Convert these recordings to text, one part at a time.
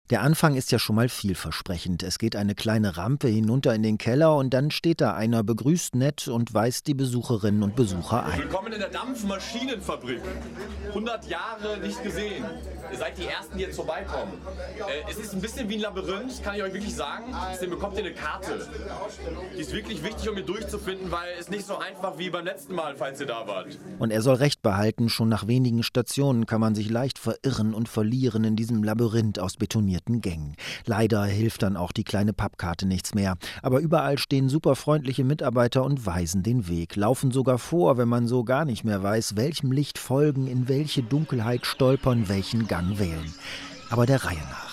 Der Anfang ist ja schon mal vielversprechend. Es geht eine kleine Rampe hinunter in den Keller und dann steht da einer, begrüßt nett und weist die Besucherinnen und Besucher ein. Willkommen in der Dampfmaschinenfabrik. 100 Jahre nicht gesehen. Ihr seid die Ersten, die jetzt vorbeikommen. Es ist ein bisschen wie ein Labyrinth, kann ich euch wirklich sagen. Deswegen bekommt ihr eine Karte. Die ist wirklich wichtig, um hier durchzufinden, weil es nicht so einfach wie beim letzten Mal, falls ihr da wart. Und er soll recht behalten, schon nach wenigen Stationen kann man sich leicht verirren und verlieren in diesem Labyrinth aus betonierten Gängen. Leider hilft dann auch die kleine Pappkarte nichts mehr. Aber überall stehen superfreundliche Mitarbeiter und weisen den Weg, laufen sogar vor, wenn man so gar nicht mehr weiß, welchem Licht folgen, in welche Dunkelheit stolpern, welchen Gang wählen. Aber der Reihe nach.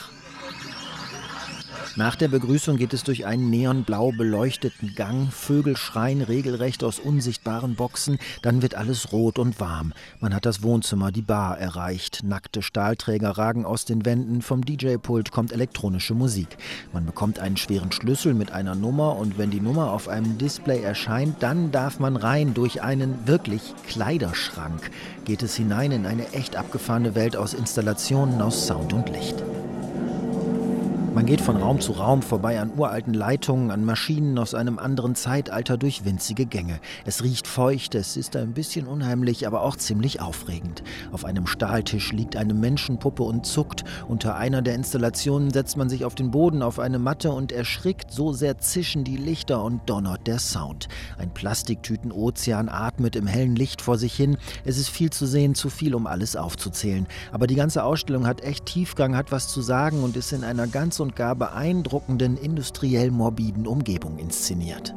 Nach der Begrüßung geht es durch einen neonblau beleuchteten Gang. Vögel schreien regelrecht aus unsichtbaren Boxen. Dann wird alles rot und warm. Man hat das Wohnzimmer, die Bar erreicht. Nackte Stahlträger ragen aus den Wänden. Vom DJ-Pult kommt elektronische Musik. Man bekommt einen schweren Schlüssel mit einer Nummer und wenn die Nummer auf einem Display erscheint, dann darf man rein durch einen wirklich Kleiderschrank. Geht es hinein in eine echt abgefahrene Welt aus Installationen aus Sound und Licht. Man geht von Raum zu Raum vorbei an uralten Leitungen, an Maschinen aus einem anderen Zeitalter durch winzige Gänge. Es riecht feucht, es ist ein bisschen unheimlich, aber auch ziemlich aufregend. Auf einem Stahltisch liegt eine Menschenpuppe und zuckt. Unter einer der Installationen setzt man sich auf den Boden auf eine Matte und erschrickt, so sehr zischen die Lichter und donnert der Sound. Ein Plastiktüten-Ozean atmet im hellen Licht vor sich hin. Es ist viel zu sehen, zu viel, um alles aufzuzählen. Aber die ganze Ausstellung hat echt Tiefgang, hat was zu sagen und ist in einer ganz und gar beeindruckenden, industriell morbiden Umgebung inszeniert.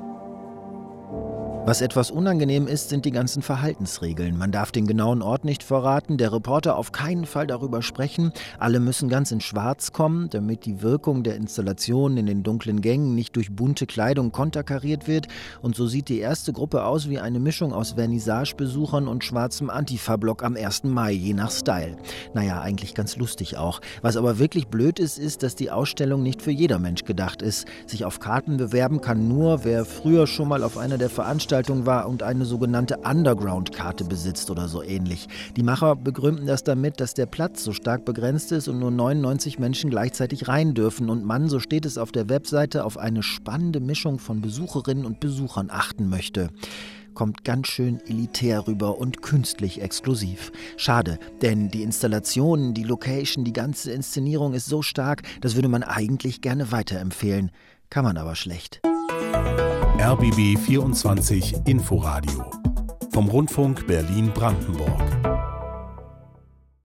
Was etwas unangenehm ist, sind die ganzen Verhaltensregeln. Man darf den genauen Ort nicht verraten, der Reporter auf keinen Fall darüber sprechen. Alle müssen ganz in Schwarz kommen, damit die Wirkung der Installation in den dunklen Gängen nicht durch bunte Kleidung konterkariert wird. Und so sieht die erste Gruppe aus wie eine Mischung aus Vernissagebesuchern und schwarzem Antifa-Block am 1. Mai, je nach Style. Naja, eigentlich ganz lustig auch. Was aber wirklich blöd ist, ist, dass die Ausstellung nicht für jeder Mensch gedacht ist. Sich auf Karten bewerben kann nur, wer früher schon mal auf einer der Veranstaltungen war und eine sogenannte Underground-Karte besitzt oder so ähnlich. Die Macher begründen das damit, dass der Platz so stark begrenzt ist und nur 99 Menschen gleichzeitig rein dürfen und man, so steht es auf der Webseite, auf eine spannende Mischung von Besucherinnen und Besuchern achten möchte. Kommt ganz schön elitär rüber und künstlich exklusiv. Schade, denn die Installationen, die Location, die ganze Inszenierung ist so stark, das würde man eigentlich gerne weiterempfehlen. Kann man aber schlecht. RBB 24 Inforadio vom Rundfunk Berlin-Brandenburg.